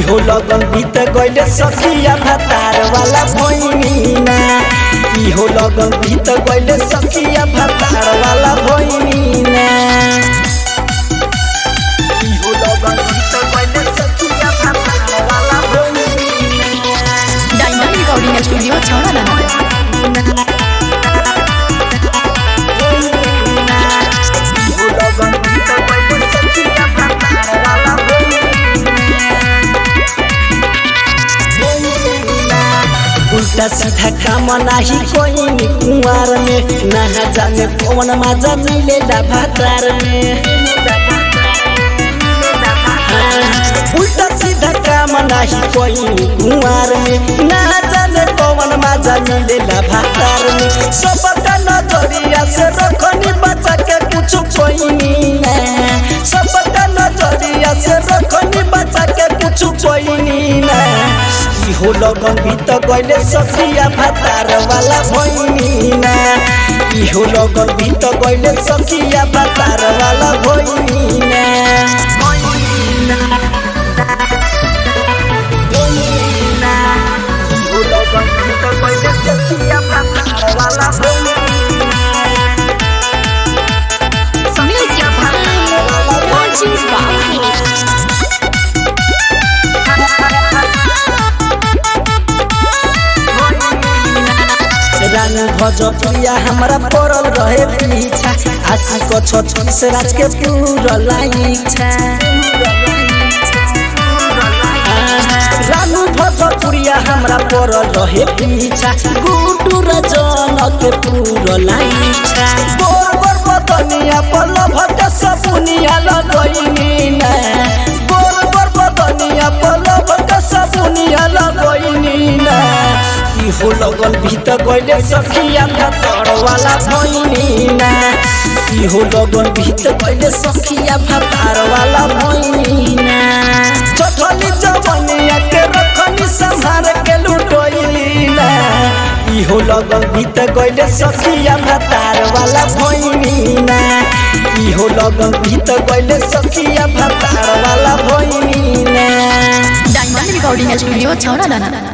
इहो लगन बीत गइले सखिया भातार वाला भइनी ना इहो लगन बीत गइले सखिया भातार वाला भइनी ना इहो लगन बीत गइले सखिया भातार वाला भइनी ना डायमंड रिकॉर्डिंग स्टूडियो छौड़ा उल्टा सीधा काम नाही कोई कुंवार में ना जाने कौन मजा मिलेला भातार में उल्टा सीधा काम नाही कोई कुंवार में ना जाने कौन मजा मिलेला भातार में सबका नजरिया से रखनी बचा के कुछ कोई ना सबका नजरिया से रखनी बचा के कुछ कोई ना इहो लगन बीत गइले सखिया भातार वाला भइनी ना इहो लगन बीत गइले सखिया भातार वाला भइनी ना इहो लगन बीत गइले सखिया भातार वाला भइनी रानू भजपिया हमरा पड़ल रहे पीछा आशिक छत्तीस राज के पूरा इच्छा रानू भजपुरिया हमरा पड़ल रहे पीछा गुडू रजन के पूरा इच्छा गोर गोर बदनिया पल भट सपुनिया लगइनी ना गोर गोर बदनिया पल भट सपुनिया लगइनी ना इहो लगन बीत गइले सखिया भातार वाला भइनी ना इहो लगन बीत गइले सखिया भातार वाला भइनी ना चठली जवनिया के रखनी संभार के लुटइली ना इहो लगन बीत गइले सखिया भातार वाला भइनी ना इहो लगन बीत गइले सखिया भातार वाला भइनी ना डायमंड रिकॉर्डिंग स्टूडियो छौड़ा